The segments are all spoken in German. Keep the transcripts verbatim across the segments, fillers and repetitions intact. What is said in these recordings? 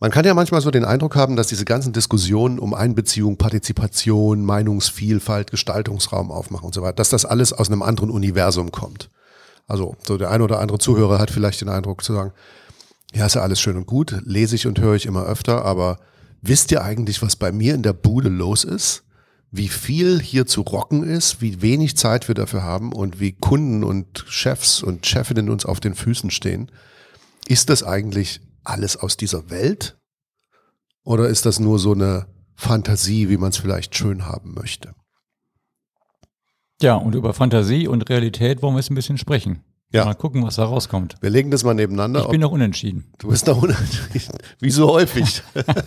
Man kann ja manchmal so den Eindruck haben, dass diese ganzen Diskussionen um Einbeziehung, Partizipation, Meinungsvielfalt, Gestaltungsraum aufmachen und so weiter, dass das alles aus einem anderen Universum kommt. Also so der ein oder andere Zuhörer hat vielleicht den Eindruck zu sagen, ja, ist ja alles schön und gut, lese ich und höre ich immer öfter, aber wisst ihr eigentlich, was bei mir in der Bude los ist? Wie viel hier zu rocken ist, wie wenig Zeit wir dafür haben und wie Kunden und Chefs und Chefinnen uns auf den Füßen stehen? Ist das eigentlich alles aus dieser Welt? Oder ist das nur so eine Fantasie, wie man es vielleicht schön haben möchte? Ja, und über Fantasie und Realität wollen wir jetzt ein bisschen sprechen. Ja. Mal gucken, was da rauskommt. Wir legen das mal nebeneinander. Ich bin noch unentschieden. Du bist noch unentschieden. Wie so häufig.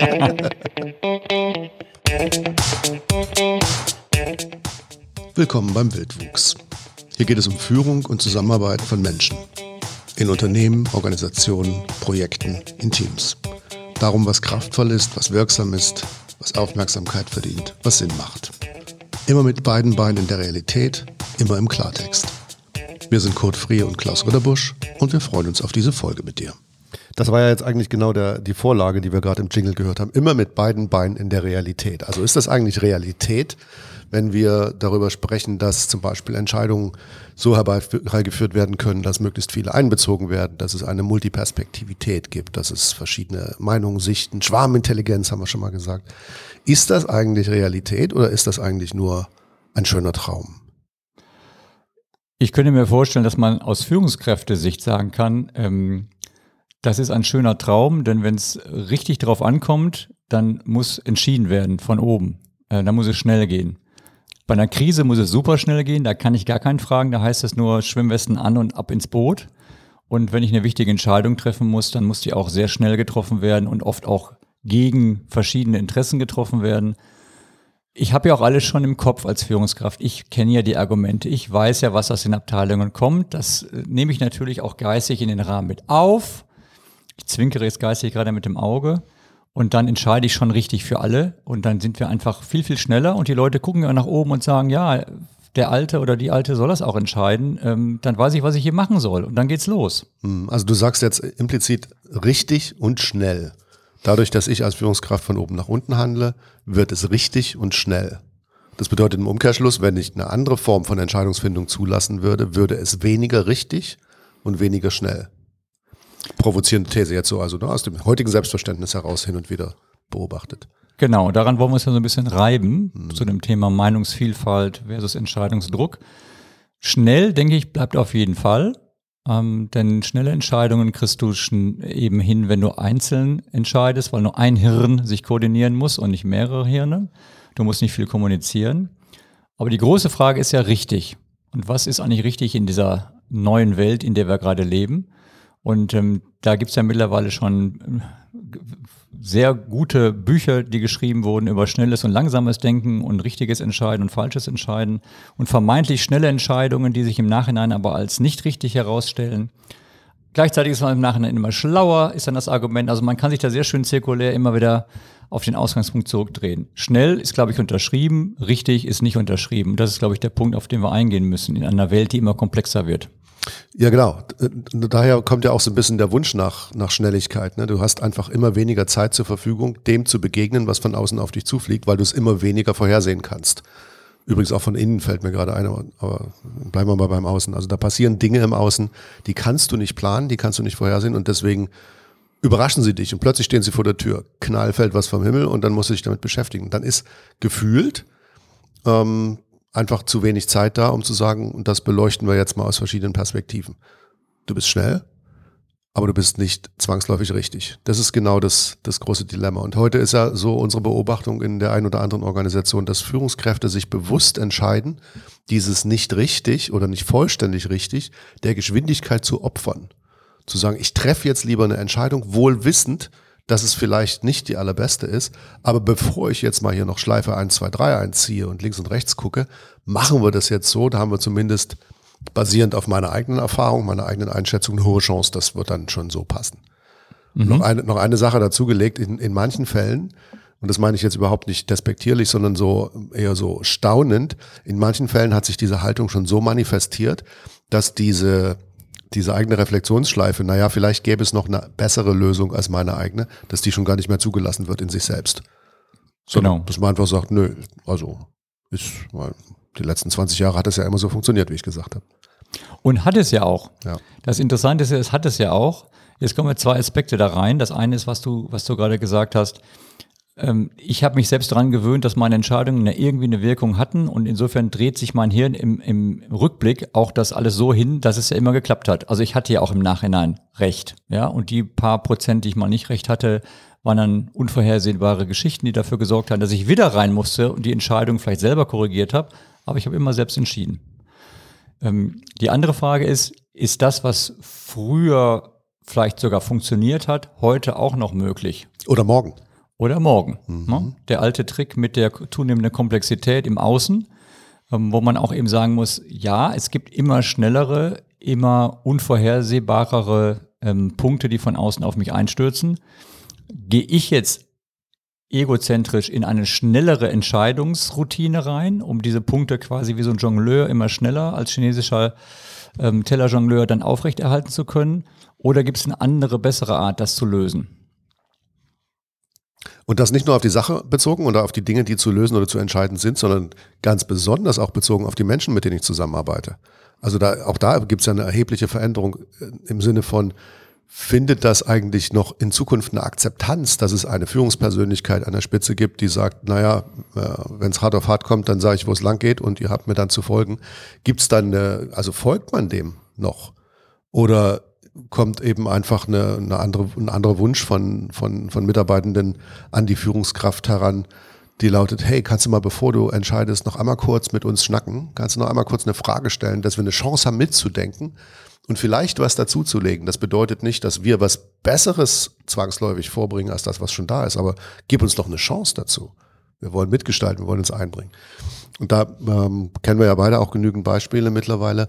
Willkommen beim Wildwuchs. Hier geht es um Führung und Zusammenarbeit von Menschen. In Unternehmen, Organisationen, Projekten, in Teams. Darum, was kraftvoll ist, was wirksam ist, was Aufmerksamkeit verdient, was Sinn macht. Immer mit beiden Beinen in der Realität, immer im Klartext. Wir sind Kurt Friehe und Klaus Ritterbusch und wir freuen uns auf diese Folge mit dir. Das war ja jetzt eigentlich genau der, die Vorlage, die wir gerade im Jingle gehört haben. Immer mit beiden Beinen in der Realität. Also ist das eigentlich Realität, wenn wir darüber sprechen, dass zum Beispiel Entscheidungen so herbeigeführt werden können, dass möglichst viele einbezogen werden, dass es eine Multiperspektivität gibt, dass es verschiedene Meinungen, Sichten, Schwarmintelligenz haben wir schon mal gesagt. Ist das eigentlich Realität oder ist das eigentlich nur ein schöner Traum? Ich könnte mir vorstellen, dass man aus Führungskräftesicht sagen kann, ähm, das ist ein schöner Traum, denn wenn es richtig drauf ankommt, dann muss entschieden werden von oben. Äh, dann muss es schnell gehen. Bei einer Krise muss es super schnell gehen, da kann ich gar keinen fragen, da heißt es nur Schwimmwesten an und ab ins Boot. Und wenn ich eine wichtige Entscheidung treffen muss, dann muss die auch sehr schnell getroffen werden und oft auch gegen verschiedene Interessen getroffen werden. Ich habe ja auch alles schon im Kopf als Führungskraft. Ich kenne ja die Argumente, ich weiß ja, was aus den Abteilungen kommt. Das nehme ich natürlich auch geistig in den Rahmen mit auf. Ich zwinkere jetzt geistig gerade mit dem Auge. Und dann entscheide ich schon richtig für alle und dann sind wir einfach viel, viel schneller und die Leute gucken ja nach oben und sagen, ja, der Alte oder die Alte soll das auch entscheiden, ähm, dann weiß ich, was ich hier machen soll und dann geht's los. Also du sagst jetzt implizit richtig und schnell. Dadurch, dass ich als Führungskraft von oben nach unten handle, wird es richtig und schnell. Das bedeutet im Umkehrschluss, wenn ich eine andere Form von Entscheidungsfindung zulassen würde, würde es weniger richtig und weniger schnell. Provozierende These jetzt so, also aus dem heutigen Selbstverständnis heraus hin und wieder beobachtet. Genau, daran wollen wir uns ja so ein bisschen reiben, mhm. zu dem Thema Meinungsvielfalt versus Entscheidungsdruck. Schnell, denke ich, bleibt auf jeden Fall, ähm, denn schnelle Entscheidungen kriegst du eben hin, wenn du einzeln entscheidest, weil nur ein Hirn sich koordinieren muss und nicht mehrere Hirne. Du musst nicht viel kommunizieren. Aber die große Frage ist ja richtig. Und was ist eigentlich richtig in dieser neuen Welt, in der wir gerade leben? Und ähm, da gibt's ja mittlerweile schon äh, sehr gute Bücher, die geschrieben wurden über schnelles und langsames Denken und richtiges Entscheiden und falsches Entscheiden und vermeintlich schnelle Entscheidungen, die sich im Nachhinein aber als nicht richtig herausstellen. Gleichzeitig ist man im Nachhinein immer schlauer, ist dann das Argument. Also man kann sich da sehr schön zirkulär immer wieder auf den Ausgangspunkt zurückdrehen. Schnell ist, glaube ich, unterschrieben, richtig ist nicht unterschrieben. Das ist, glaube ich, der Punkt, auf den wir eingehen müssen in einer Welt, die immer komplexer wird. Ja, genau. Daher kommt ja auch so ein bisschen der Wunsch nach, nach Schnelligkeit. Ne? Du hast einfach immer weniger Zeit zur Verfügung, dem zu begegnen, was von außen auf dich zufliegt, weil du es immer weniger vorhersehen kannst. Übrigens auch von innen fällt mir gerade ein, aber bleiben wir mal beim Außen. Also da passieren Dinge im Außen, die kannst du nicht planen, die kannst du nicht vorhersehen und deswegen überraschen sie dich und plötzlich stehen sie vor der Tür. Knall fällt was vom Himmel und dann musst du dich damit beschäftigen. Dann ist gefühlt ähm, einfach zu wenig Zeit da, um zu sagen, und das beleuchten wir jetzt mal aus verschiedenen Perspektiven. Du bist schnell, aber du bist nicht zwangsläufig richtig. Das ist genau das, das große Dilemma. Und heute ist ja so unsere Beobachtung in der einen oder anderen Organisation, dass Führungskräfte sich bewusst entscheiden, dieses nicht richtig oder nicht vollständig richtig der Geschwindigkeit zu opfern. Zu sagen, ich treffe jetzt lieber eine Entscheidung, wohl wissend, dass es vielleicht nicht die allerbeste ist, aber bevor ich jetzt mal hier noch Schleife eins, zwei, drei einziehe und links und rechts gucke, machen wir das jetzt so, da haben wir zumindest basierend auf meiner eigenen Erfahrung, meiner eigenen Einschätzung eine hohe Chance, das wird dann schon so passen. Mhm. Noch eine, noch eine Sache dazugelegt, in, in manchen Fällen, und das meine ich jetzt überhaupt nicht despektierlich, sondern so eher so staunend, in manchen Fällen hat sich diese Haltung schon so manifestiert, dass diese diese eigene Reflexionsschleife, naja, vielleicht gäbe es noch eine bessere Lösung als meine eigene, dass die schon gar nicht mehr zugelassen wird in sich selbst. Sondern Genau. dass man einfach sagt, nö, also ist, die letzten zwanzig Jahre hat es ja immer so funktioniert, wie ich gesagt habe. Und hat es ja auch. Ja. Das Interessante ist, es hat es ja auch. Jetzt kommen wir zwei Aspekte da rein. Das eine ist, was du, was du gerade gesagt hast. Ähm, ich habe mich selbst daran gewöhnt, dass meine Entscheidungen eine, irgendwie eine Wirkung hatten und insofern dreht sich mein Hirn im, im Rückblick auch das alles so hin, dass es ja immer geklappt hat. Also ich hatte ja auch im Nachhinein recht. Ja? Und die paar Prozent, die ich mal nicht recht hatte, waren dann unvorhersehbare Geschichten, die dafür gesorgt haben, dass ich wieder rein musste und die Entscheidung vielleicht selber korrigiert habe. Aber ich habe immer selbst entschieden. Ähm, die andere Frage ist, ist das, was früher vielleicht sogar funktioniert hat, heute auch noch möglich? Oder morgen. Oder morgen. Mhm. Ne? Der alte Trick mit der zunehmenden Komplexität im Außen, ähm, wo man auch eben sagen muss, ja, es gibt immer schnellere, immer unvorhersehbarere ähm, Punkte, die von außen auf mich einstürzen. Gehe ich jetzt egozentrisch in eine schnellere Entscheidungsroutine rein, um diese Punkte quasi wie so ein Jongleur immer schneller als chinesischer ähm, Tellerjongleur dann aufrechterhalten zu können? Oder gibt es eine andere, bessere Art, das zu lösen? Und das nicht nur auf die Sache bezogen oder auf die Dinge, die zu lösen oder zu entscheiden sind, sondern ganz besonders auch bezogen auf die Menschen, mit denen ich zusammenarbeite. Also da, auch da gibt es ja eine erhebliche Veränderung im Sinne von, findet das eigentlich noch in Zukunft eine Akzeptanz, dass es eine Führungspersönlichkeit an der Spitze gibt, die sagt, naja, wenn es hart auf hart kommt, dann sage ich, wo es lang geht und ihr habt mir dann zu folgen. Gibt es dann, eine, also folgt man dem noch? Oder kommt eben einfach eine, eine andere, ein anderer Wunsch von, von, von Mitarbeitenden an die Führungskraft heran, die lautet, hey, kannst du mal, bevor du entscheidest, noch einmal kurz mit uns schnacken? Kannst du noch einmal kurz eine Frage stellen, dass wir eine Chance haben mitzudenken und vielleicht was dazuzulegen? Das bedeutet nicht, dass wir was Besseres zwangsläufig vorbringen als das, was schon da ist, aber gib uns doch eine Chance dazu. Wir wollen mitgestalten, wir wollen uns einbringen. Und da ähm, kennen wir ja beide auch genügend Beispiele mittlerweile,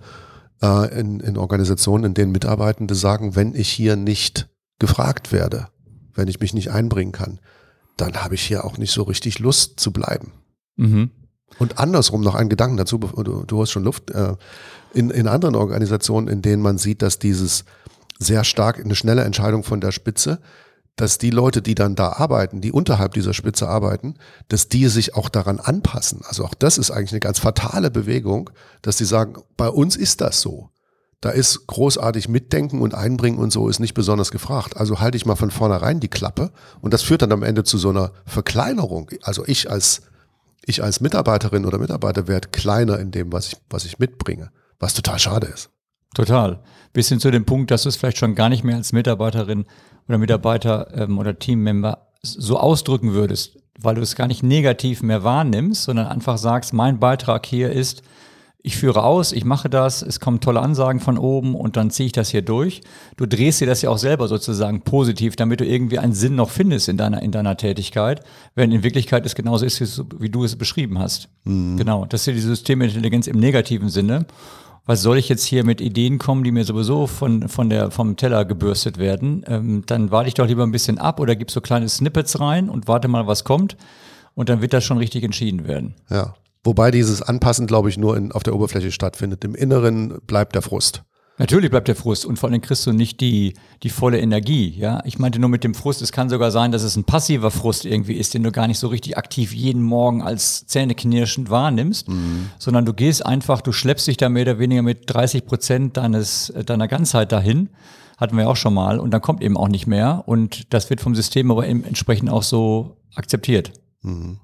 In, in Organisationen, in denen Mitarbeitende sagen, wenn ich hier nicht gefragt werde, wenn ich mich nicht einbringen kann, dann habe ich hier auch nicht so richtig Lust zu bleiben. Mhm. Und andersrum noch einen Gedanken dazu, du, du hast schon Luft, äh, in, in anderen Organisationen, in denen man sieht, dass dieses sehr stark eine schnelle Entscheidung von der Spitze, dass die Leute, die dann da arbeiten, die unterhalb dieser Spitze arbeiten, dass die sich auch daran anpassen. Also auch das ist eigentlich eine ganz fatale Bewegung, dass die sagen, bei uns ist das so. Da ist großartig Mitdenken und Einbringen und so ist nicht besonders gefragt. Also halte ich mal von vornherein die Klappe und das führt dann am Ende zu so einer Verkleinerung. Also ich als, ich als Mitarbeiterin oder Mitarbeiter werde kleiner in dem, was ich, was ich mitbringe, was total schade ist. Total. Bis hin zu dem Punkt, dass du es vielleicht schon gar nicht mehr als Mitarbeiterin oder Mitarbeiter ähm, oder Teammember so ausdrücken würdest, weil du es gar nicht negativ mehr wahrnimmst, sondern einfach sagst, mein Beitrag hier ist, ich führe aus, ich mache das, es kommen tolle Ansagen von oben und dann ziehe ich das hier durch. Du drehst dir das ja auch selber sozusagen positiv, damit du irgendwie einen Sinn noch findest in deiner, in deiner Tätigkeit, während in Wirklichkeit es genauso ist, wie du es beschrieben hast. Mhm. Genau, das ist ja die Systemintelligenz im negativen Sinne. Was soll ich jetzt hier mit Ideen kommen, die mir sowieso von, von der, vom Teller gebürstet werden? Ähm, dann warte ich doch lieber ein bisschen ab oder gib so kleine Snippets rein und warte mal, was kommt. Und dann wird das schon richtig entschieden werden. Ja, wobei dieses Anpassen, glaube ich, nur in, auf der Oberfläche stattfindet. Im Inneren bleibt der Frust. Natürlich bleibt der Frust und vor allem kriegst du nicht die, die volle Energie. Ja, ich meinte nur mit dem Frust, es kann sogar sein, dass es ein passiver Frust irgendwie ist, den du gar nicht so richtig aktiv jeden Morgen als zähneknirschend wahrnimmst, mhm. sondern du gehst einfach, du schleppst dich da mehr oder weniger mit dreißig Prozent deines, deiner Ganzheit dahin. Hatten wir auch schon mal und dann kommt eben auch nicht mehr und das wird vom System aber eben entsprechend auch so akzeptiert. Mhm.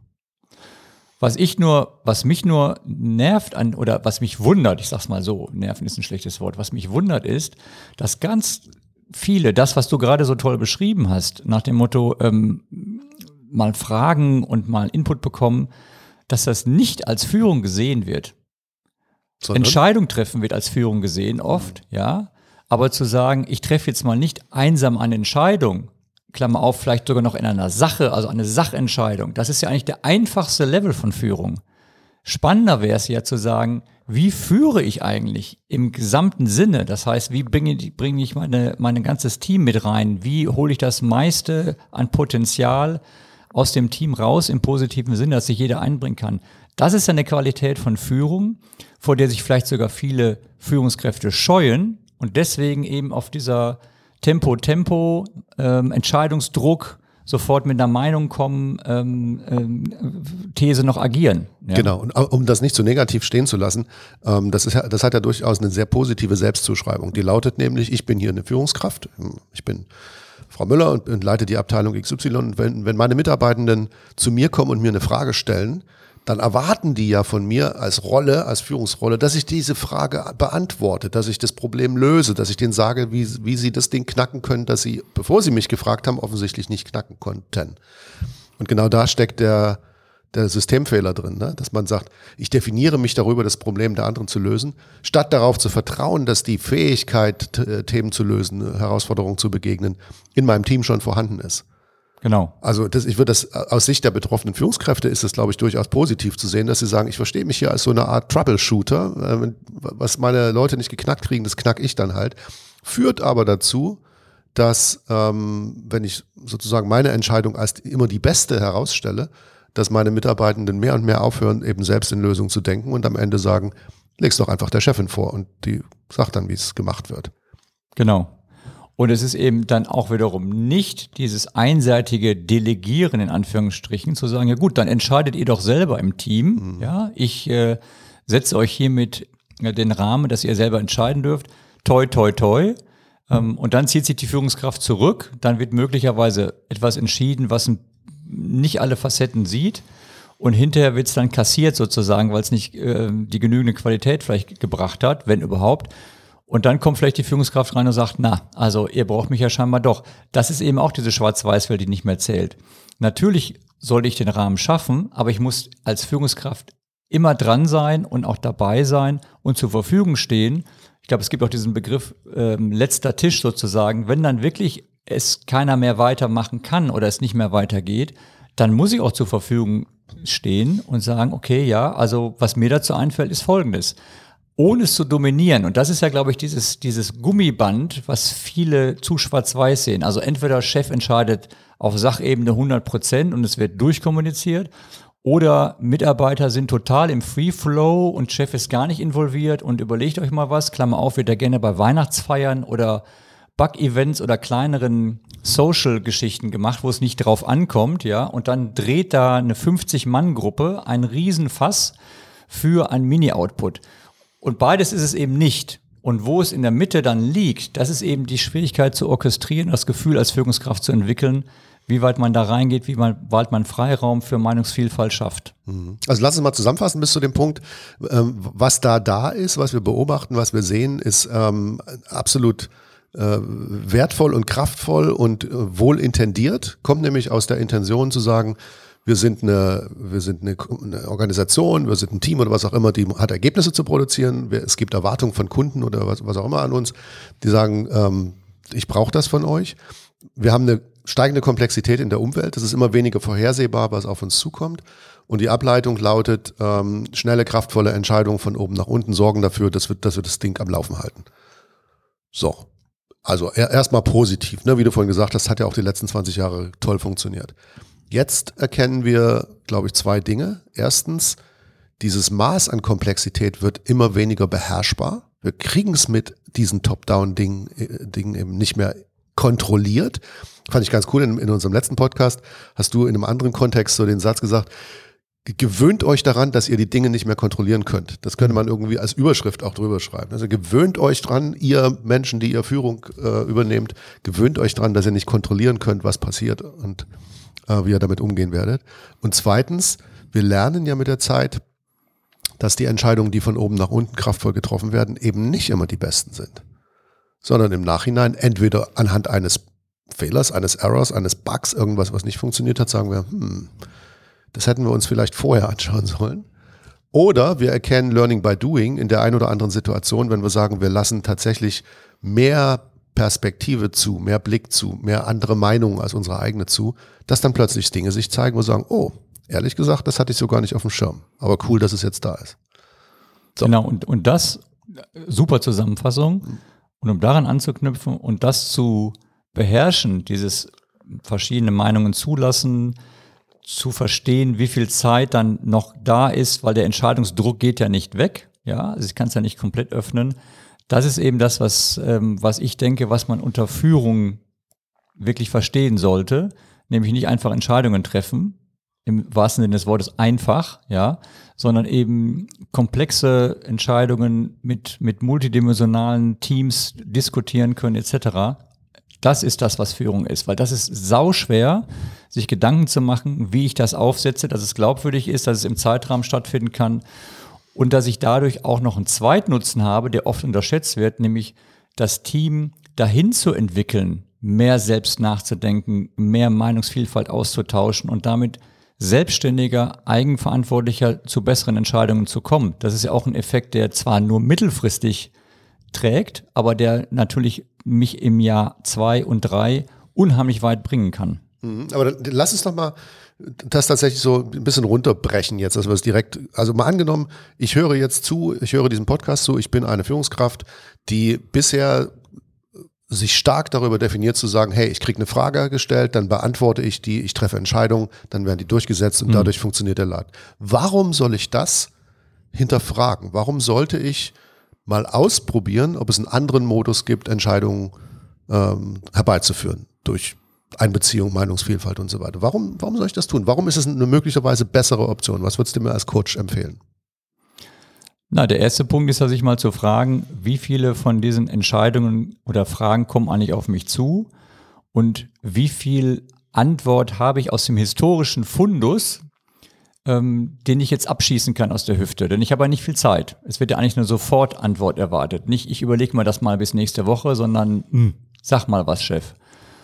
Was ich nur, was mich nur nervt an, oder was mich wundert, ich sag's mal so, nerven ist ein schlechtes Wort, was mich wundert ist, dass ganz viele, das, was du gerade so toll beschrieben hast, nach dem Motto, ähm, mal fragen und mal Input bekommen, dass das nicht als Führung gesehen wird. Sondern? Entscheidung treffen wird als Führung gesehen, oft, mhm. ja, aber zu sagen, ich treffe jetzt mal nicht einsam eine Entscheidung, Klammer auf, vielleicht sogar noch in einer Sache, also eine Sachentscheidung. Das ist ja eigentlich der einfachste Level von Führung. Spannender wäre es ja zu sagen, wie führe ich eigentlich im gesamten Sinne? Das heißt, wie bringe, bringe ich meine, mein ganzes Team mit rein? Wie hole ich das meiste an Potenzial aus dem Team raus im positiven Sinne, dass sich jeder einbringen kann? Das ist eine Qualität von Führung, vor der sich vielleicht sogar viele Führungskräfte scheuen und deswegen eben auf dieser Tempo, Tempo, ähm, Entscheidungsdruck, sofort mit einer Meinung kommen, ähm, ähm, These noch agieren. Ja? Genau, und um das nicht so negativ stehen zu lassen, ähm, das, ist, das hat ja durchaus eine sehr positive Selbstzuschreibung. Die lautet nämlich, ich bin hier eine Führungskraft, ich bin Frau Müller und, und leite die Abteilung X Y. Und wenn, wenn meine Mitarbeitenden zu mir kommen und mir eine Frage stellen, dann erwarten die ja von mir als Rolle, als Führungsrolle, dass ich diese Frage beantworte, dass ich das Problem löse, dass ich denen sage, wie, wie sie das Ding knacken können, dass sie, bevor sie mich gefragt haben, offensichtlich nicht knacken konnten. Und genau da steckt der, der Systemfehler drin, ne? Dass man sagt, ich definiere mich darüber, das Problem der anderen zu lösen, statt darauf zu vertrauen, dass die Fähigkeit, t- Themen zu lösen, Herausforderungen zu begegnen, in meinem Team schon vorhanden ist. Genau. Also das, ich würde das aus Sicht der betroffenen Führungskräfte ist es, glaube ich, durchaus positiv zu sehen, dass sie sagen, ich verstehe mich hier als so eine Art Troubleshooter, äh, was meine Leute nicht geknackt kriegen, das knack ich dann halt. Führt aber dazu, dass ähm, wenn ich sozusagen meine Entscheidung als immer die beste herausstelle, dass meine Mitarbeitenden mehr und mehr aufhören, eben selbst in Lösungen zu denken und am Ende sagen, leg's doch einfach der Chefin vor und die sagt dann, wie es gemacht wird. Genau. Und es ist eben dann auch wiederum nicht dieses einseitige Delegieren in Anführungsstrichen, zu sagen, ja gut, dann entscheidet ihr doch selber im Team. Mhm. Ja, ich äh, setze euch hiermit äh, den Rahmen, dass ihr selber entscheiden dürft. Toi, toi, toi. Ähm, und dann zieht sich die Führungskraft zurück. Dann wird möglicherweise etwas entschieden, was ein, nicht alle Facetten sieht. Und hinterher wird es dann kassiert sozusagen, weil es nicht äh, die genügende Qualität vielleicht gebracht hat, wenn überhaupt. Und dann kommt vielleicht die Führungskraft rein und sagt, na, also ihr braucht mich ja scheinbar doch. Das ist eben auch diese Schwarz-Weiß-Welt, die nicht mehr zählt. Natürlich sollte ich den Rahmen schaffen, aber ich muss als Führungskraft immer dran sein und auch dabei sein und zur Verfügung stehen. Ich glaube, es gibt auch diesen Begriff ähm, letzter Tisch sozusagen. Wenn dann wirklich es keiner mehr weitermachen kann oder es nicht mehr weitergeht, dann muss ich auch zur Verfügung stehen und sagen, okay, ja, also was mir dazu einfällt, ist Folgendes. Ohne es zu dominieren. Und das ist ja, glaube ich, dieses, dieses Gummiband, was viele zu schwarz-weiß sehen. Also entweder Chef entscheidet auf Sachebene hundert Prozent und es wird durchkommuniziert, oder Mitarbeiter sind total im Free Flow und Chef ist gar nicht involviert und überlegt euch mal was, Klammer auf, wird er gerne bei Weihnachtsfeiern oder Bug-Events oder kleineren Social-Geschichten gemacht, wo es nicht drauf ankommt, ja, und dann dreht da eine fünfzig-Mann-Gruppe ein Riesenfass für ein Mini-Output. Und beides ist es eben nicht. Und wo es in der Mitte dann liegt, das ist eben die Schwierigkeit zu orchestrieren, das Gefühl als Führungskraft zu entwickeln, wie weit man da reingeht, wie weit man Freiraum für Meinungsvielfalt schafft. Also lass uns mal zusammenfassen bis zu dem Punkt, was da da ist, was wir beobachten, was wir sehen, ist ähm, absolut äh, wertvoll und kraftvoll und äh, wohl intendiert, kommt nämlich aus der Intention zu sagen, Wir sind eine, wir sind eine, eine Organisation, wir sind ein Team oder was auch immer, die hat Ergebnisse zu produzieren. Es gibt Erwartungen von Kunden oder was, was auch immer an uns, die sagen, ähm, ich brauche das von euch. Wir haben eine steigende Komplexität in der Umwelt. Es ist immer weniger vorhersehbar, was auf uns zukommt. Und die Ableitung lautet, ähm, schnelle, kraftvolle Entscheidungen von oben nach unten sorgen dafür, dass wir, dass wir das Ding am Laufen halten. So. Also erstmal positiv, ne? Wie du vorhin gesagt hast, hat ja auch die letzten zwanzig Jahre toll funktioniert. Jetzt erkennen wir, glaube ich, zwei Dinge. Erstens, dieses Maß an Komplexität wird immer weniger beherrschbar. Wir kriegen es mit diesen Top-Down-Dingen Dingen eben nicht mehr kontrolliert. Fand ich ganz cool, in, in unserem letzten Podcast hast du in einem anderen Kontext so den Satz gesagt, gewöhnt euch daran, dass ihr die Dinge nicht mehr kontrollieren könnt. Das könnte man irgendwie als Überschrift auch drüber schreiben. Also gewöhnt euch dran, ihr Menschen, die ihr Führung äh, übernehmt, gewöhnt euch dran, dass ihr nicht kontrollieren könnt, was passiert und äh, wie ihr damit umgehen werdet. Und zweitens, wir lernen ja mit der Zeit, dass die Entscheidungen, die von oben nach unten kraftvoll getroffen werden, eben nicht immer die besten sind, sondern im Nachhinein entweder anhand eines Fehlers, eines Errors, eines Bugs, irgendwas, was nicht funktioniert hat, sagen wir, hm, das hätten wir uns vielleicht vorher anschauen sollen. Oder wir erkennen Learning by Doing in der einen oder anderen Situation, wenn wir sagen, wir lassen tatsächlich mehr Perspektive zu, mehr Blick zu, mehr andere Meinungen als unsere eigene zu, dass dann plötzlich Dinge sich zeigen, wo wir sagen, oh, ehrlich gesagt, das hatte ich so gar nicht auf dem Schirm. Aber cool, dass es jetzt da ist. So. Genau, und, und das, super Zusammenfassung. Und um daran anzuknüpfen und das zu beherrschen, dieses verschiedene Meinungen zulassen, zu verstehen, wie viel Zeit dann noch da ist, weil der Entscheidungsdruck geht ja nicht weg, ja, also ich kann es ja nicht komplett öffnen, das ist eben das, was, ähm, was ich denke, was man unter Führung wirklich verstehen sollte, nämlich nicht einfach Entscheidungen treffen, im wahrsten Sinne des Wortes einfach, ja, sondern eben komplexe Entscheidungen mit, mit multidimensionalen Teams diskutieren können et cetera. Das ist das, was Führung ist, weil das ist sauschwer, sich Gedanken zu machen, wie ich das aufsetze, dass es glaubwürdig ist, dass es im Zeitrahmen stattfinden kann und dass ich dadurch auch noch einen Zweitnutzen habe, der oft unterschätzt wird, nämlich das Team dahin zu entwickeln, mehr selbst nachzudenken, mehr Meinungsvielfalt auszutauschen und damit selbstständiger, eigenverantwortlicher zu besseren Entscheidungen zu kommen. Das ist ja auch ein Effekt, der zwar nur mittelfristig trägt, aber der natürlich mich im Jahr zwei und drei unheimlich weit bringen kann. Aber dann, lass uns doch mal das tatsächlich so ein bisschen runterbrechen jetzt, dass wir es direkt, also mal angenommen, ich höre jetzt zu, ich höre diesen Podcast zu, ich bin eine Führungskraft, die bisher sich stark darüber definiert zu sagen, hey, ich kriege eine Frage gestellt, dann beantworte ich die, ich treffe Entscheidungen, dann werden die durchgesetzt und mhm. dadurch funktioniert der Laden. Warum soll ich das hinterfragen? Warum sollte ich mal ausprobieren, ob es einen anderen Modus gibt, Entscheidungen ähm, herbeizuführen durch Einbeziehung, Meinungsvielfalt und so weiter? Warum, warum soll ich das tun? Warum ist es eine möglicherweise bessere Option? Was würdest du mir als Coach empfehlen? Na, der erste Punkt ist ja, sich mal zu fragen, wie viele von diesen Entscheidungen oder Fragen kommen eigentlich auf mich zu und wie viel Antwort habe ich aus dem historischen Fundus, ähm, den ich jetzt abschießen kann aus der Hüfte. Denn ich habe ja nicht viel Zeit. Es wird ja eigentlich eine Sofortantwort erwartet. Nicht, ich überlege mir das mal bis nächste Woche, sondern mh, sag mal was, Chef.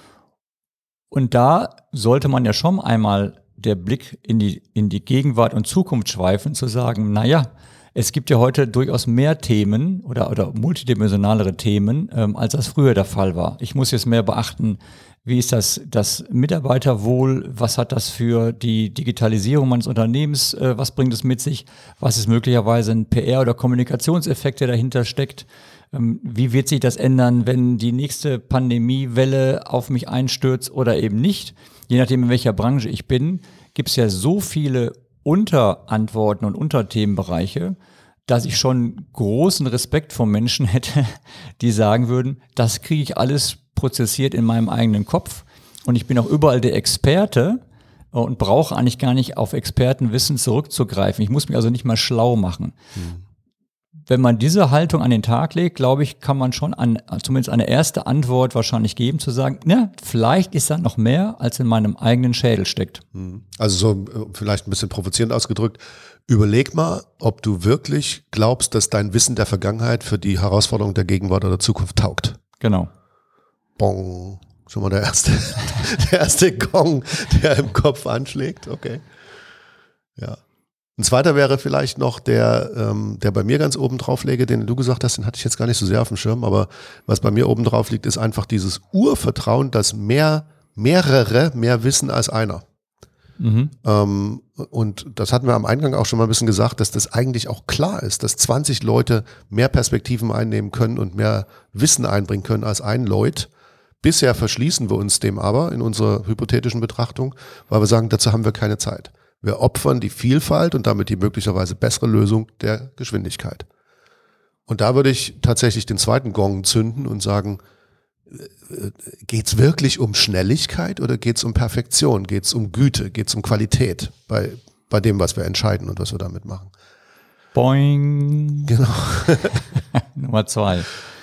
Und da sollte man ja schon einmal der Blick in die, in die Gegenwart und Zukunft schweifen, zu sagen, naja, es gibt ja heute durchaus mehr Themen oder, oder multidimensionalere Themen, ähm, als das früher der Fall war. Ich muss jetzt mehr beachten, wie ist das, das Mitarbeiterwohl, was hat das für die Digitalisierung meines Unternehmens, äh, was bringt es mit sich, was ist möglicherweise ein P R- oder Kommunikationseffekt, der dahinter steckt, ähm, wie wird sich das ändern, wenn die nächste Pandemiewelle auf mich einstürzt oder eben nicht. Je nachdem, in welcher Branche ich bin, gibt es ja so viele Unterantworten und Unterthemenbereiche, dass ich schon großen Respekt vor Menschen hätte, die sagen würden, das kriege ich alles prozessiert in meinem eigenen Kopf und ich bin auch überall der Experte und brauche eigentlich gar nicht auf Expertenwissen zurückzugreifen. Ich muss mich also nicht mal schlau machen. Mhm. Wenn man diese Haltung an den Tag legt, glaube ich, kann man schon an, zumindest eine erste Antwort wahrscheinlich geben, zu sagen, na, vielleicht ist da noch mehr, als in meinem eigenen Schädel steckt. Also so vielleicht ein bisschen provozierend ausgedrückt, überleg mal, ob du wirklich glaubst, dass dein Wissen der Vergangenheit für die Herausforderung der Gegenwart oder Zukunft taugt. Genau. Bong. Schon mal der erste, der erste Gong, der im Kopf anschlägt. Okay. Ja. Ein zweiter wäre vielleicht noch der, ähm, der bei mir ganz oben drauf läge, den du gesagt hast, den hatte ich jetzt gar nicht so sehr auf dem Schirm, aber was bei mir oben drauf liegt, ist einfach dieses Urvertrauen, dass mehr, mehrere mehr wissen als einer. Mhm. Ähm, und das hatten wir am Eingang auch schon mal ein bisschen gesagt, dass das eigentlich auch klar ist, dass zwanzig Leute mehr Perspektiven einnehmen können und mehr Wissen einbringen können als ein Leut. Bisher verschließen wir uns dem aber in unserer hypothetischen Betrachtung, weil wir sagen, dazu haben wir keine Zeit. Wir opfern die Vielfalt und damit die möglicherweise bessere Lösung der Geschwindigkeit. Und da würde ich tatsächlich den zweiten Gong zünden und sagen, geht es wirklich um Schnelligkeit oder geht es um Perfektion? Geht es um Güte? Geht es um Qualität bei, bei dem, was wir entscheiden und was wir damit machen? Boing. Genau. Nummer zwei.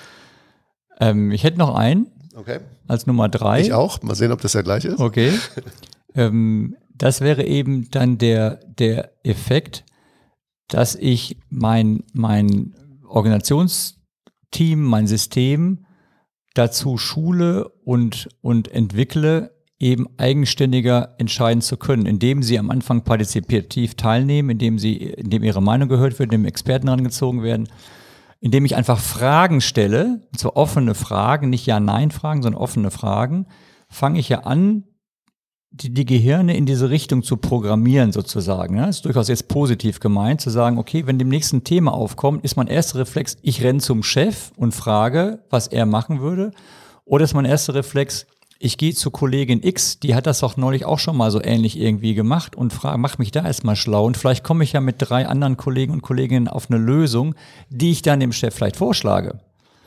Ähm, ich hätte noch einen. Okay. Als Nummer drei. Ich auch. Mal sehen, ob das der gleiche ist. Okay. ähm, Das wäre eben dann der, der Effekt, dass ich mein, mein Organisationsteam, mein System dazu schule und, und entwickle, eben eigenständiger entscheiden zu können, indem sie am Anfang partizipativ teilnehmen, indem sie, indem ihre Meinung gehört wird, indem Experten herangezogen werden, indem ich einfach Fragen stelle, und zwar offene Fragen, nicht Ja-Nein-Fragen, sondern offene Fragen, fange ich ja an, Die, die Gehirne in diese Richtung zu programmieren sozusagen. Das ist durchaus jetzt positiv gemeint, zu sagen, okay, wenn dem nächsten Thema aufkommt, ist mein erster Reflex, ich renne zum Chef und frage, was er machen würde. Oder ist mein erster Reflex, ich gehe zu Kollegin X, die hat das doch neulich auch schon mal so ähnlich irgendwie gemacht und frage, mach mich da erstmal schlau. Und vielleicht komme ich ja mit drei anderen Kollegen und Kolleginnen auf eine Lösung, die ich dann dem Chef vielleicht vorschlage.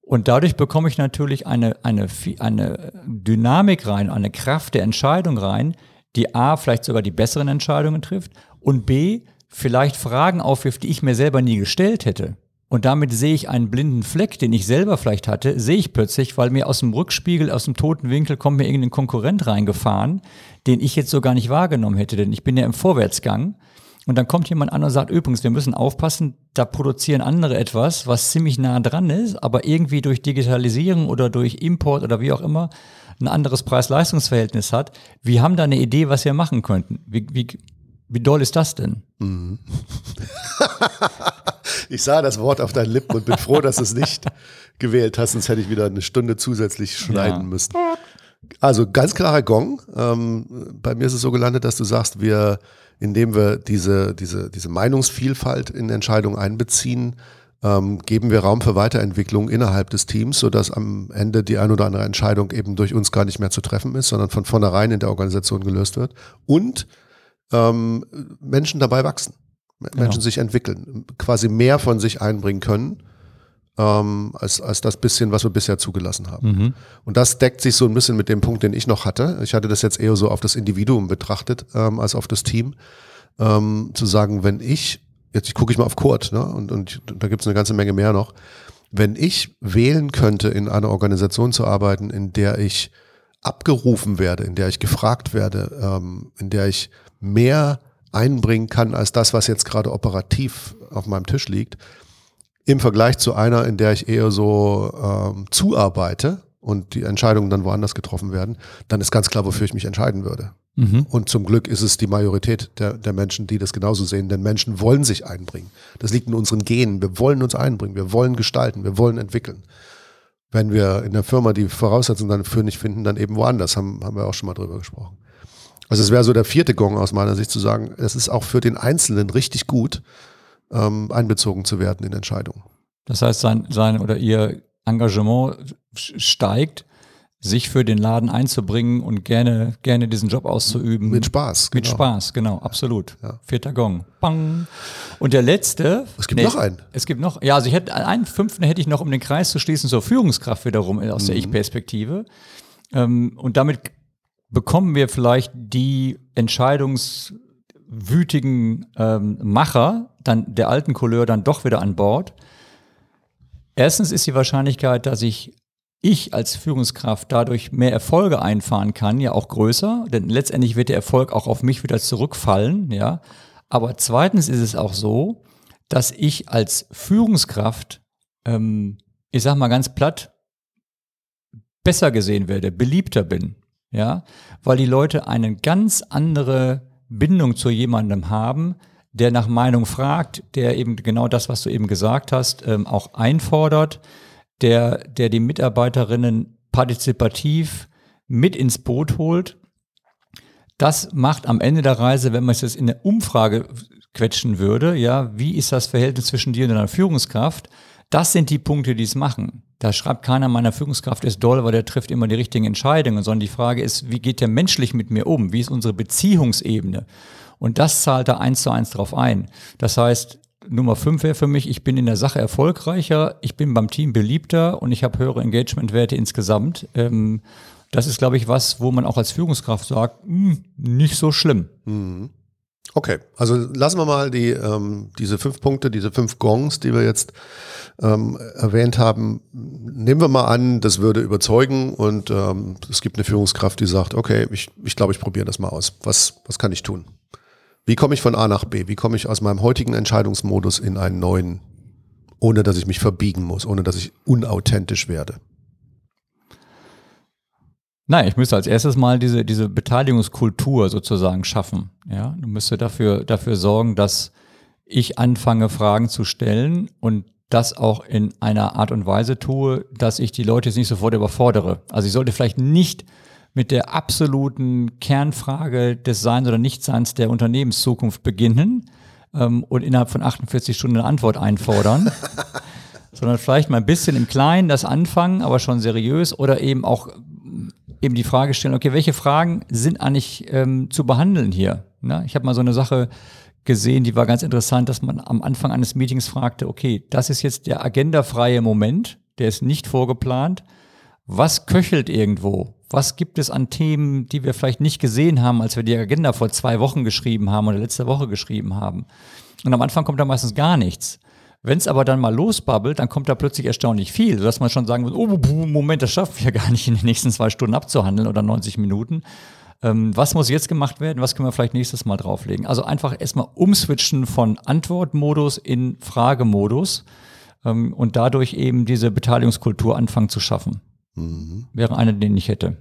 Und dadurch bekomme ich natürlich eine, eine, eine Dynamik rein, eine Kraft der Entscheidung rein, die A, vielleicht sogar die besseren Entscheidungen trifft und B, vielleicht Fragen aufwirft, die ich mir selber nie gestellt hätte. Und damit sehe ich einen blinden Fleck, den ich selber vielleicht hatte, sehe ich plötzlich, weil mir aus dem Rückspiegel, aus dem toten Winkel kommt mir irgendein Konkurrent reingefahren, den ich jetzt so gar nicht wahrgenommen hätte, denn ich bin ja im Vorwärtsgang. Und dann kommt jemand an und sagt, übrigens, wir müssen aufpassen, da produzieren andere etwas, was ziemlich nah dran ist, aber irgendwie durch Digitalisierung oder durch Import oder wie auch immer ein anderes Preis-Leistungs-Verhältnis hat. Wir haben da eine Idee, was wir machen könnten. Wie, wie, wie doll ist das denn? Mhm. Ich sah das Wort auf deinen Lippen und bin froh, dass du es nicht gewählt hast, sonst hätte ich wieder eine Stunde zusätzlich schneiden ja. müssen. Also ganz klarer Gong. Ähm, bei mir ist es so gelandet, dass du sagst, wir indem wir diese, diese, diese Meinungsvielfalt in Entscheidungen einbeziehen, ähm, geben wir Raum für Weiterentwicklung innerhalb des Teams, sodass am Ende die ein oder andere Entscheidung eben durch uns gar nicht mehr zu treffen ist, sondern von vornherein in der Organisation gelöst wird und ähm, Menschen dabei wachsen, Menschen genau. sich entwickeln, quasi mehr von sich einbringen können, Ähm, als, als das bisschen, was wir bisher zugelassen haben. Mhm. Und das deckt sich so ein bisschen mit dem Punkt, den ich noch hatte. Ich hatte das jetzt eher so auf das Individuum betrachtet, ähm, als auf das Team. Ähm, zu sagen, wenn ich, jetzt gucke ich mal auf Kurt, ne, und, und da gibt es eine ganze Menge mehr noch, wenn ich wählen könnte, in einer Organisation zu arbeiten, in der ich abgerufen werde, in der ich gefragt werde, ähm, in der ich mehr einbringen kann als das, was jetzt gerade operativ auf meinem Tisch liegt, im Vergleich zu einer, in der ich eher so ähm, zuarbeite und die Entscheidungen dann woanders getroffen werden, dann ist ganz klar, wofür ich mich entscheiden würde. Mhm. Und zum Glück ist es die Majorität der, der Menschen, die das genauso sehen, denn Menschen wollen sich einbringen. Das liegt in unseren Genen. Wir wollen uns einbringen, wir wollen gestalten, wir wollen entwickeln. Wenn wir in der Firma die Voraussetzungen dafür nicht finden, dann eben woanders, haben, haben wir auch schon mal drüber gesprochen. Also es wäre so der vierte Gong aus meiner Sicht zu sagen, es ist auch für den Einzelnen richtig gut, Ähm, einbezogen zu werden in Entscheidungen. Das heißt, sein, sein oder ihr Engagement steigt, sich für den Laden einzubringen und gerne, gerne diesen Job auszuüben. Mit Spaß. Mit genau. Spaß, genau, absolut. Ja. Vierter Gong. Bang. Und der letzte. Es gibt nee, noch einen. Es gibt noch, ja, also ich hätte einen fünften hätte ich noch, um den Kreis zu schließen, zur Führungskraft wiederum aus mhm. der Ich-Perspektive. Ähm, und damit bekommen wir vielleicht die Entscheidungs- wütigen ähm, Macher dann der alten Couleur dann doch wieder an Bord. Erstens ist die Wahrscheinlichkeit, dass ich ich als Führungskraft dadurch mehr Erfolge einfahren kann, ja auch größer, denn letztendlich wird der Erfolg auch auf mich wieder zurückfallen, ja. Aber zweitens ist es auch so, dass ich als Führungskraft, ähm, ich sag mal ganz platt, besser gesehen werde, beliebter bin, ja, weil die Leute eine ganz andere Bindung zu jemandem haben, der nach Meinung fragt, der eben genau das, was du eben gesagt hast, ähm, auch einfordert, der, der die Mitarbeiterinnen partizipativ mit ins Boot holt. Das macht am Ende der Reise, wenn man es jetzt in eine Umfrage quetschen würde, ja, wie ist das Verhältnis zwischen dir und deiner Führungskraft? Das sind die Punkte, die es machen. Da schreibt keiner, meiner Führungskraft ist doll, weil der trifft immer die richtigen Entscheidungen, sondern die Frage ist, wie geht der menschlich mit mir um? Wie ist unsere Beziehungsebene? Und das zahlt da eins zu eins drauf ein. Das heißt, Nummer fünf wäre für mich, ich bin in der Sache erfolgreicher, ich bin beim Team beliebter und ich habe höhere Engagementwerte insgesamt. Ähm, das ist, glaube ich, was, wo man auch als Führungskraft sagt, nicht so schlimm. Mhm. Okay, also lassen wir mal die, ähm, diese fünf Punkte, diese fünf Gongs, die wir jetzt ähm, erwähnt haben, nehmen wir mal an, das würde überzeugen und ähm, es gibt eine Führungskraft, die sagt, okay, ich, ich glaube, ich probiere das mal aus. Was, was kann ich tun? Wie komme ich von A nach B? Wie komme ich aus meinem heutigen Entscheidungsmodus in einen neuen, ohne dass ich mich verbiegen muss, ohne dass ich unauthentisch werde? Nein, ich müsste als erstes mal diese, diese Beteiligungskultur sozusagen schaffen. Ja, du müsstest dafür, dafür sorgen, dass ich anfange, Fragen zu stellen und das auch in einer Art und Weise tue, dass ich die Leute jetzt nicht sofort überfordere. Also ich sollte vielleicht nicht mit der absoluten Kernfrage des Seins oder Nichtseins der Unternehmenszukunft beginnen ähm, und innerhalb von achtundvierzig Stunden eine Antwort einfordern, sondern vielleicht mal ein bisschen im Kleinen das anfangen, aber schon seriös oder eben auch eben die Frage stellen, okay, welche Fragen sind eigentlich ähm, zu behandeln hier? Ne? Ich habe mal so eine Sache gesehen, die war ganz interessant, dass man am Anfang eines Meetings fragte, okay, das ist jetzt der agendafreie Moment, der ist nicht vorgeplant. Was köchelt irgendwo? Was gibt es an Themen, die wir vielleicht nicht gesehen haben, als wir die Agenda vor zwei Wochen geschrieben haben oder letzte Woche geschrieben haben? Und am Anfang kommt da meistens gar nichts. Wenn es aber dann mal losbabbelt, dann kommt da plötzlich erstaunlich viel, sodass man schon sagen muss, oh, Moment, das schaffen wir gar nicht in den nächsten zwei Stunden abzuhandeln oder neunzig Minuten. Ähm, was muss jetzt gemacht werden? Was können wir vielleicht nächstes Mal drauflegen? Also einfach erstmal umswitchen von Antwortmodus in Fragemodus ähm, und dadurch eben diese Beteiligungskultur anfangen zu schaffen. Mhm. Wäre einer, den ich hätte.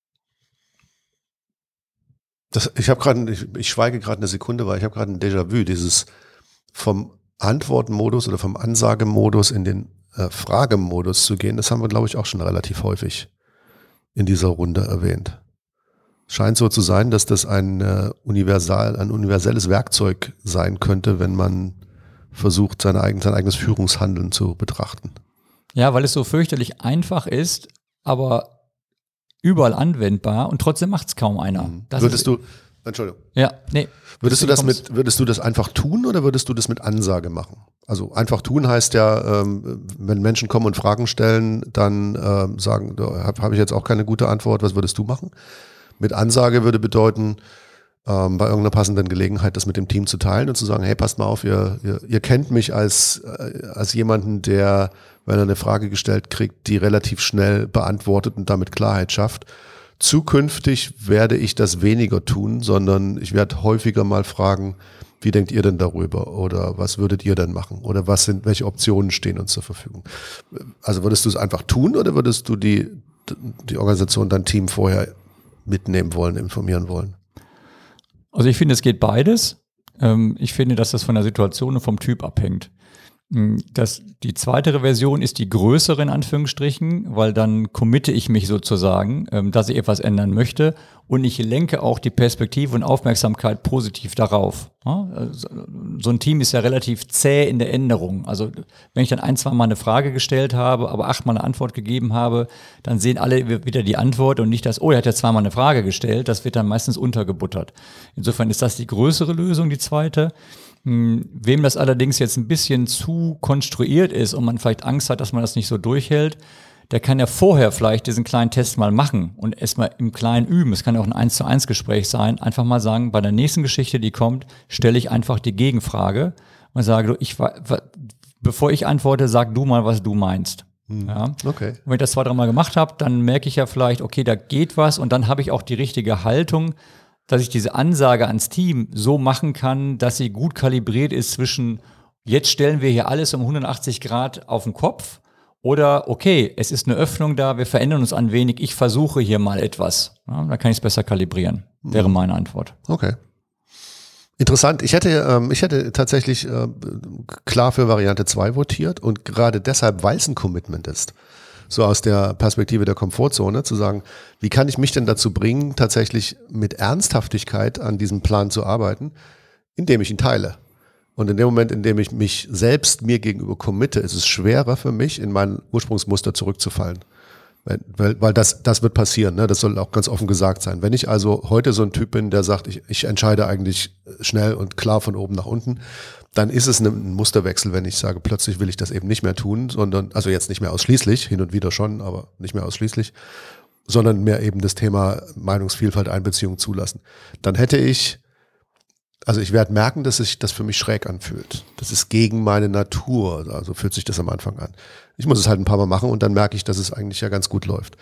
Das, ich habe gerade, ich, ich schweige gerade eine Sekunde, weil ich habe gerade ein Déjà-vu, dieses vom Antwortmodus oder vom Ansagemodus in den äh, Fragemodus zu gehen, das haben wir, glaube ich, auch schon relativ häufig in dieser Runde erwähnt. Scheint so zu sein, dass das ein, äh, universal, ein universelles Werkzeug sein könnte, wenn man versucht, seine eigen, sein eigenes Führungshandeln zu betrachten. Ja, weil es so fürchterlich einfach ist, aber überall anwendbar und trotzdem macht es kaum einer. Mhm. Würdest du, Entschuldigung. Ja, nee. Würdest du das mit, würdest du das einfach tun oder würdest du das mit Ansage machen? Also einfach tun heißt ja, ähm, wenn Menschen kommen und Fragen stellen, dann ähm, sagen, da habe hab ich jetzt auch keine gute Antwort, was würdest du machen? Mit Ansage würde bedeuten, ähm, bei irgendeiner passenden Gelegenheit das mit dem Team zu teilen und zu sagen, hey, passt mal auf, ihr, ihr, ihr kennt mich als, äh, als jemanden, der, wenn er eine Frage gestellt kriegt, die relativ schnell beantwortet und damit Klarheit schafft. Zukünftig werde ich das weniger tun, sondern ich werde häufiger mal fragen, wie denkt ihr denn darüber oder was würdet ihr denn machen oder was sind, welche Optionen stehen uns zur Verfügung? Also würdest du es einfach tun oder würdest du die, die Organisation, dein Team vorher mitnehmen wollen, informieren wollen? Also ich finde, es geht beides. Ich finde, dass das von der Situation und vom Typ abhängt. Das, die zweite Version ist die größere in Anführungsstrichen, weil dann committe ich mich sozusagen, ähm, dass ich etwas ändern möchte und ich lenke auch die Perspektive und Aufmerksamkeit positiv darauf. Ja, also so ein Team ist ja relativ zäh in der Änderung. Also wenn ich dann ein, zwei Mal eine Frage gestellt habe, aber achtmal eine Antwort gegeben habe, dann sehen alle wieder die Antwort und nicht das, oh, er hat ja zweimal eine Frage gestellt, das wird dann meistens untergebuttert. Insofern ist das die größere Lösung, die zweite. Wem das allerdings jetzt ein bisschen zu konstruiert ist und man vielleicht Angst hat, dass man das nicht so durchhält, der kann ja vorher vielleicht diesen kleinen Test mal machen und erstmal im Kleinen üben. Es kann ja auch ein eins zu eins Gespräch sein. Einfach mal sagen, bei der nächsten Geschichte, die kommt, stelle ich einfach die Gegenfrage und sage, du, ich, bevor ich antworte, sag du mal, was du meinst. Hm. Ja. Okay. Und wenn ich das zwei, drei Mal gemacht habe, dann merke ich ja vielleicht, okay, da geht was und dann habe ich auch die richtige Haltung, dass ich diese Ansage ans Team so machen kann, dass sie gut kalibriert ist zwischen, jetzt stellen wir hier alles um hundertachtzig Grad auf den Kopf oder, okay, es ist eine Öffnung da, wir verändern uns ein wenig, ich versuche hier mal etwas. Ja, da kann ich es besser kalibrieren, wäre meine Antwort. Okay. Interessant. Ich hätte, ähm, ich hätte tatsächlich äh, klar für Variante zwei votiert und gerade deshalb, weil es ein Commitment ist. So aus der Perspektive der Komfortzone zu sagen, wie kann ich mich denn dazu bringen, tatsächlich mit Ernsthaftigkeit an diesem Plan zu arbeiten, indem ich ihn teile. Und in dem Moment, in dem ich mich selbst mir gegenüber committe, ist es schwerer für mich, in mein Ursprungsmuster zurückzufallen. Weil, weil das, das wird passieren, ne? Das soll auch ganz offen gesagt sein. Wenn ich also heute so ein Typ bin, der sagt, ich, ich entscheide eigentlich schnell und klar von oben nach unten, dann ist es ein Musterwechsel, wenn ich sage, plötzlich will ich das eben nicht mehr tun, sondern, also jetzt nicht mehr ausschließlich, hin und wieder schon, aber nicht mehr ausschließlich, sondern mehr eben das Thema Meinungsvielfalt, Einbeziehung zulassen. Dann hätte ich, also ich werde merken, dass sich das für mich schräg anfühlt. Das ist gegen meine Natur, also fühlt sich das am Anfang an. Ich muss es halt ein paar Mal machen und dann merke ich, dass es eigentlich ja ganz gut läuft.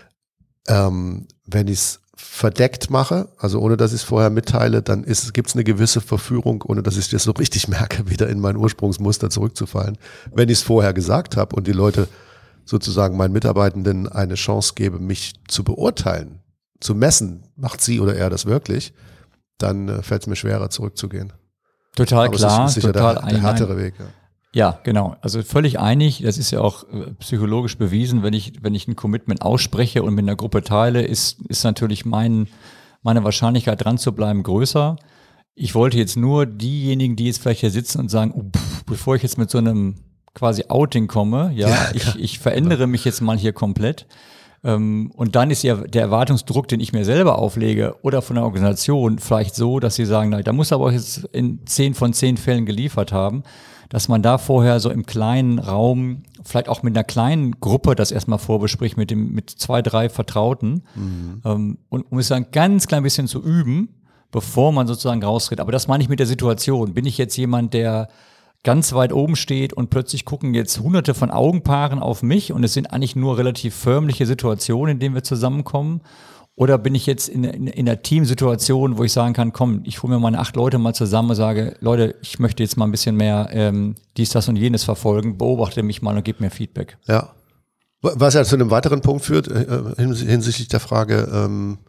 Ähm, wenn ich es verdeckt mache, also ohne dass ich es vorher mitteile, dann gibt es eine gewisse Verführung, ohne dass ich das so richtig merke, wieder in mein Ursprungsmuster zurückzufallen. Wenn ich es vorher gesagt habe und die Leute sozusagen meinen Mitarbeitenden eine Chance gebe, mich zu beurteilen, zu messen, macht sie oder er das wirklich, dann äh, fällt es mir schwerer, zurückzugehen. Total Aber klar, es ist sicher total der, der härtere Weg. Ja. Ja, genau. Also völlig einig. Das ist ja auch äh, psychologisch bewiesen. Wenn ich, wenn ich ein Commitment ausspreche und mit einer Gruppe teile, ist, ist natürlich mein, meine Wahrscheinlichkeit dran zu bleiben größer. Ich wollte jetzt nur diejenigen, die jetzt vielleicht hier sitzen und sagen, oh, pff, bevor ich jetzt mit so einem quasi Outing komme, ja, ja ich, ich verändere mich jetzt mal hier komplett. Ähm, und dann ist ja der Erwartungsdruck, den ich mir selber auflege oder von der Organisation vielleicht so, dass sie sagen, na, da muss aber auch jetzt in zehn von zehn Fällen geliefert haben, dass man da vorher so im kleinen Raum, vielleicht auch mit einer kleinen Gruppe das erstmal vorbespricht, mit dem, mit zwei, drei Vertrauten, mhm. ähm, und um es dann ganz klein bisschen zu üben, bevor man sozusagen raustritt. Aber das meine ich mit der Situation. Bin ich jetzt jemand, der ganz weit oben steht und plötzlich gucken jetzt hunderte von Augenpaaren auf mich und es sind eigentlich nur relativ förmliche Situationen, in denen wir zusammenkommen? Oder bin ich jetzt in, in, in einer Teamsituation, wo ich sagen kann, komm, ich hole mir meine acht Leute mal zusammen und sage, Leute, ich möchte jetzt mal ein bisschen mehr ähm, dies, das und jenes verfolgen, beobachte mich mal und gib mir Feedback. Ja, was ja zu einem weiteren Punkt führt, äh, hinsichtlich der Frage, ähm,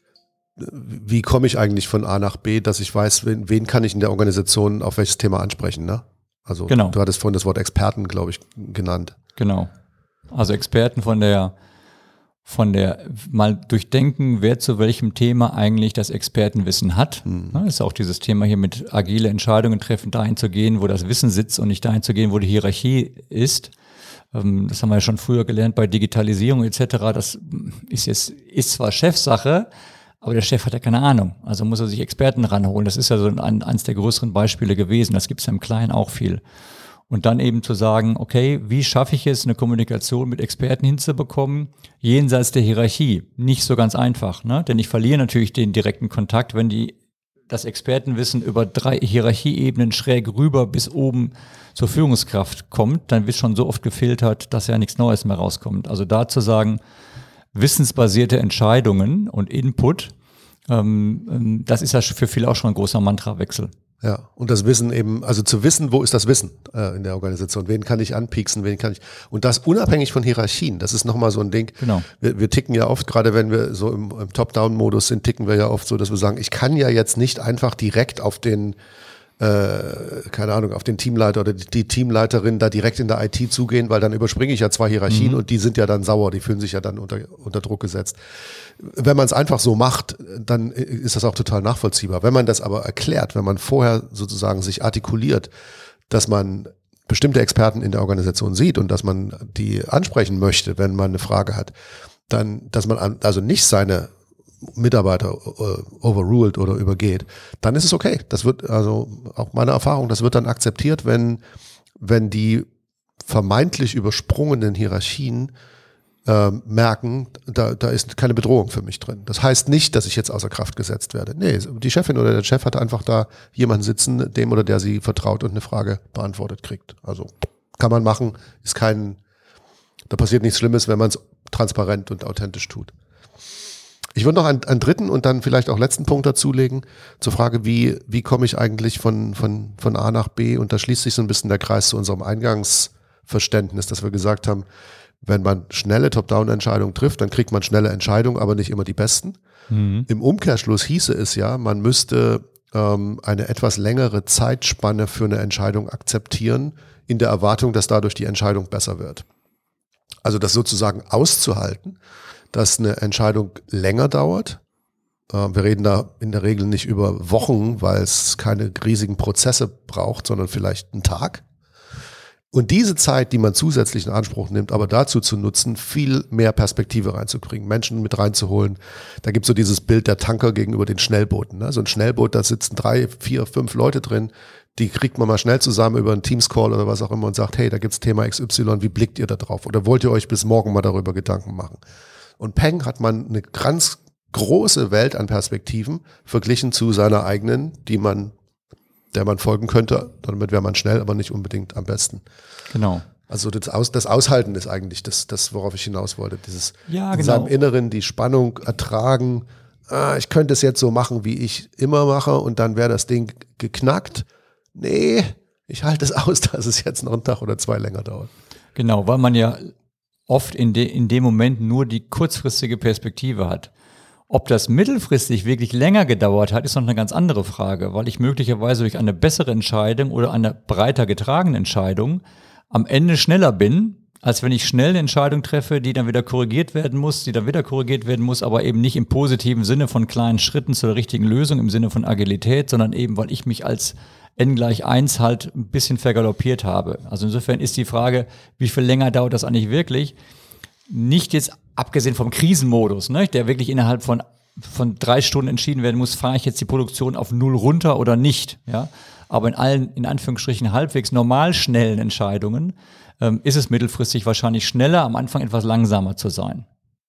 wie komme ich eigentlich von A nach B, dass ich weiß, wen, wen kann ich in der Organisation auf welches Thema ansprechen, ne? Also genau. Du hattest vorhin das Wort Experten, glaube ich, genannt. Genau. Also Experten von der, von der, mal durchdenken, wer zu welchem Thema eigentlich das Expertenwissen hat. Mhm. Das ist auch dieses Thema hier mit agile Entscheidungen treffen, dahin zu gehen, wo das Wissen sitzt und nicht dahin zu gehen, wo die Hierarchie ist. Das haben wir ja schon früher gelernt bei Digitalisierung et cetera. Das ist jetzt, ist zwar Chefsache, aber der Chef hat ja keine Ahnung, also muss er sich Experten ranholen. Das ist ja so ein, eines der größeren Beispiele gewesen, das gibt es ja im Kleinen auch viel. Und dann eben zu sagen, okay, wie schaffe ich es, eine Kommunikation mit Experten hinzubekommen, jenseits der Hierarchie? Nicht so ganz einfach, ne? Denn ich verliere natürlich den direkten Kontakt, wenn die das Expertenwissen über drei Hierarchieebenen schräg rüber bis oben zur Führungskraft kommt, dann wird schon so oft gefiltert, dass ja nichts Neues mehr rauskommt. Also da zu sagen, wissensbasierte Entscheidungen und Input, ähm, das ist ja für viele auch schon ein großer Mantrawechsel. Ja, und das Wissen eben, also zu wissen, wo ist das Wissen äh, in der Organisation, wen kann ich anpieksen, wen kann ich, und das unabhängig von Hierarchien, das ist nochmal so ein Ding. Genau. Wir, wir ticken ja oft, gerade wenn wir so im, im Top-Down-Modus sind, ticken wir ja oft so, dass wir sagen, ich kann ja jetzt nicht einfach direkt auf den Äh, keine Ahnung, auf den Teamleiter oder die, die Teamleiterin da direkt in der I T zugehen, weil dann überspringe ich ja zwei Hierarchien mhm. und die sind ja dann sauer, die fühlen sich ja dann unter, unter Druck gesetzt. Wenn man es einfach so macht, dann ist das auch total nachvollziehbar. Wenn man das aber erklärt, wenn man vorher sozusagen sich artikuliert, dass man bestimmte Experten in der Organisation sieht und dass man die ansprechen möchte, wenn man eine Frage hat, dann, dass man also nicht seine Mitarbeiter uh, overruled oder übergeht, dann ist es okay. Das wird, also auch meine Erfahrung, das wird dann akzeptiert, wenn, wenn die vermeintlich übersprungenen Hierarchien äh, merken, da, da ist keine Bedrohung für mich drin. Das heißt nicht, dass ich jetzt außer Kraft gesetzt werde. Nee, die Chefin oder der Chef hat einfach da jemanden sitzen, dem oder der sie vertraut und eine Frage beantwortet kriegt. Also kann man machen, ist kein, da passiert nichts Schlimmes, wenn man es transparent und authentisch tut. Ich würde noch einen, einen dritten und dann vielleicht auch letzten Punkt dazulegen, zur Frage, wie, wie komme ich eigentlich von, von, von A nach B, und da schließt sich so ein bisschen der Kreis zu unserem Eingangsverständnis, dass wir gesagt haben, wenn man schnelle Top-Down-Entscheidungen trifft, dann kriegt man schnelle Entscheidungen, aber nicht immer die besten. Mhm. Im Umkehrschluss hieße es ja, man müsste ähm, eine etwas längere Zeitspanne für eine Entscheidung akzeptieren, in der Erwartung, dass dadurch die Entscheidung besser wird. Also das sozusagen auszuhalten, dass eine Entscheidung länger dauert. Wir reden da in der Regel nicht über Wochen, weil es keine riesigen Prozesse braucht, sondern vielleicht einen Tag. Und diese Zeit, die man zusätzlich in Anspruch nimmt, aber dazu zu nutzen, viel mehr Perspektive reinzukriegen, Menschen mit reinzuholen. Da gibt es so dieses Bild der Tanker gegenüber den Schnellbooten. Ne? So ein Schnellboot, da sitzen drei, vier, fünf Leute drin, die kriegt man mal schnell zusammen über einen Teams-Call oder was auch immer und sagt, hey, da gibt's Thema X Y, wie blickt ihr da drauf? Oder wollt ihr euch bis morgen mal darüber Gedanken machen? Und Peng hat man eine ganz große Welt an Perspektiven verglichen zu seiner eigenen, die man, der man folgen könnte. Damit wäre man schnell, aber nicht unbedingt am besten. Genau. Also das, Aus, das Aushalten ist eigentlich das, das, worauf ich hinaus wollte. Dieses ja, in genau. seinem Inneren die Spannung ertragen. Ah, ich könnte es jetzt so machen, wie ich immer mache, und dann wäre das Ding geknackt. Nee, ich halte es aus, dass es jetzt noch einen Tag oder zwei länger dauert. Genau, weil man ja oft in, de, in dem Moment nur die kurzfristige Perspektive hat. Ob das mittelfristig wirklich länger gedauert hat, ist noch eine ganz andere Frage, weil ich möglicherweise durch eine bessere Entscheidung oder eine breiter getragene Entscheidung am Ende schneller bin, als wenn ich schnell eine Entscheidung treffe, die dann wieder korrigiert werden muss, die dann wieder korrigiert werden muss, aber eben nicht im positiven Sinne von kleinen Schritten zur richtigen Lösung, im Sinne von Agilität, sondern eben, weil ich mich als n gleich eins halt ein bisschen vergaloppiert habe. Also insofern ist die Frage, wie viel länger dauert das eigentlich wirklich? nicht jetzt abgesehen vom Krisenmodus, ne, der wirklich innerhalb von, von drei Stunden entschieden werden muss, fahre ich jetzt die Produktion auf null runter oder nicht. Ja? Aber in allen, in Anführungsstrichen, halbwegs normal schnellen Entscheidungen ähm, ist es mittelfristig wahrscheinlich schneller, am Anfang etwas langsamer zu sein.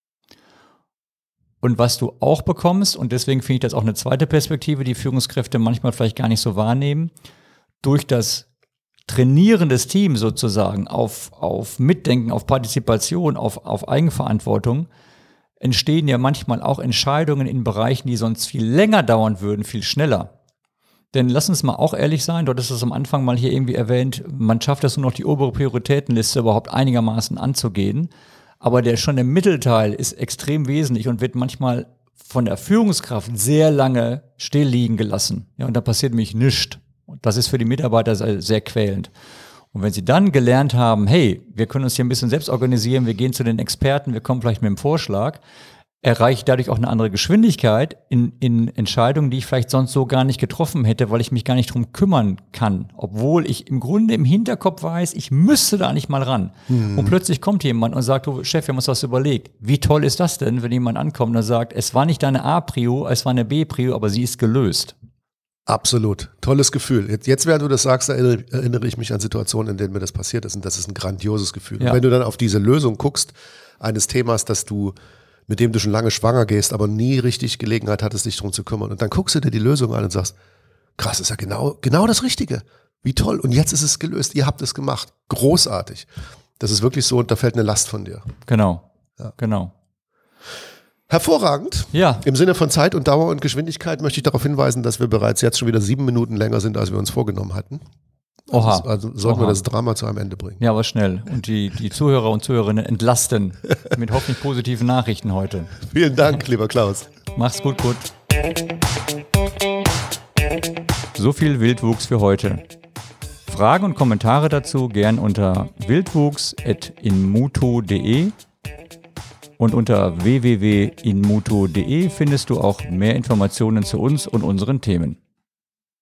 Und was du auch bekommst, und deswegen finde ich das auch eine zweite Perspektive, die Führungskräfte manchmal vielleicht gar nicht so wahrnehmen, durch das Trainieren des Teams sozusagen auf, auf Mitdenken, auf Partizipation, auf, auf Eigenverantwortung, entstehen ja manchmal auch Entscheidungen in Bereichen, die sonst viel länger dauern würden, viel schneller. Denn lass uns mal auch ehrlich sein, dort ist es am Anfang mal hier irgendwie erwähnt, man schafft es nur noch, die obere Prioritätenliste überhaupt einigermaßen anzugehen. Aber der schon der Mittelteil ist extrem wesentlich und wird manchmal von der Führungskraft sehr lange still liegen gelassen. Ja, und da passiert nämlich nichts. Und das ist für die Mitarbeiter sehr, sehr quälend. Und wenn sie dann gelernt haben, hey, wir können uns hier ein bisschen selbst organisieren, wir gehen zu den Experten, wir kommen vielleicht mit dem Vorschlag, erreiche ich dadurch auch eine andere Geschwindigkeit in, in Entscheidungen, die ich vielleicht sonst so gar nicht getroffen hätte, weil ich mich gar nicht drum kümmern kann. Obwohl ich im Grunde im Hinterkopf weiß, ich müsste da nicht mal ran. Mhm. Und plötzlich kommt jemand und sagt, du Chef, wir haben uns was überlegt. Wie toll ist das denn, wenn jemand ankommt und sagt, es war nicht deine A-Prio, es war eine B-Prio, aber sie ist gelöst. Absolut. Tolles Gefühl. Jetzt, jetzt, während du das sagst, erinnere, erinnere ich mich an Situationen, in denen mir das passiert ist. Und das ist ein grandioses Gefühl. Ja. Und wenn du dann auf diese Lösung guckst, eines Themas, das du mit dem du schon lange schwanger gehst, aber nie richtig Gelegenheit hattest, dich drum zu kümmern. Und dann guckst du dir die Lösung an und sagst, krass, ist ja genau, genau das Richtige. Wie toll. Und jetzt ist es gelöst. Ihr habt es gemacht. Großartig. Das ist wirklich so, und da fällt eine Last von dir. Genau. Ja. Genau. Hervorragend. Ja. Im Sinne von Zeit und Dauer und Geschwindigkeit möchte ich darauf hinweisen, dass wir bereits jetzt schon wieder sieben Minuten länger sind, als wir uns vorgenommen hatten. Oha. Also, also sollten Oha. wir das Drama zu einem Ende bringen. Ja, aber schnell. Und die, die Zuhörer und Zuhörerinnen entlasten mit hoffentlich positiven Nachrichten heute. Vielen Dank, lieber Klaus. Mach's gut, gut. So viel Wildwuchs für heute. Fragen und Kommentare dazu gern unter wildwuchs at inmuto punkt de und unter w w w punkt inmuto punkt de findest du auch mehr Informationen zu uns und unseren Themen.